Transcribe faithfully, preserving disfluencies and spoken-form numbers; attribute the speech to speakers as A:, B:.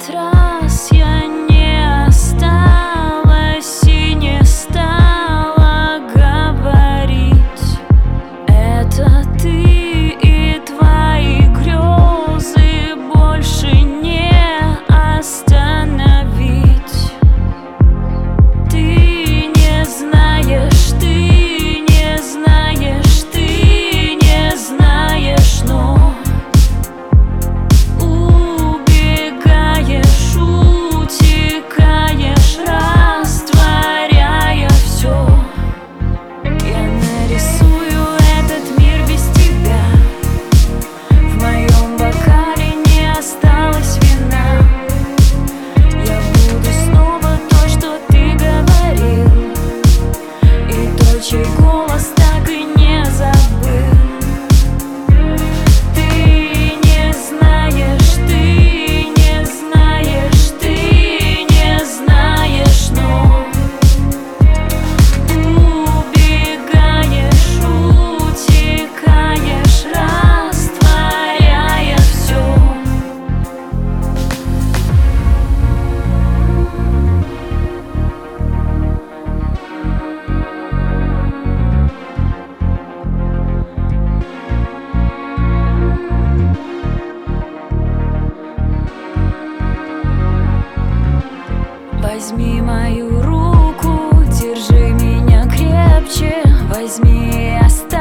A: этот раз я не осталась и не стала говорить. Это ты и твои грезы больше не остановить. Ты не знаешь, ты не знаешь, ты не знаешь, но чей голос так и не забыл. Ты не знаешь, ты не знаешь, ты не знаешь, но убегаешь, утекаешь, растворяя все. Возьми мою руку, держи меня крепче, возьми и оставь.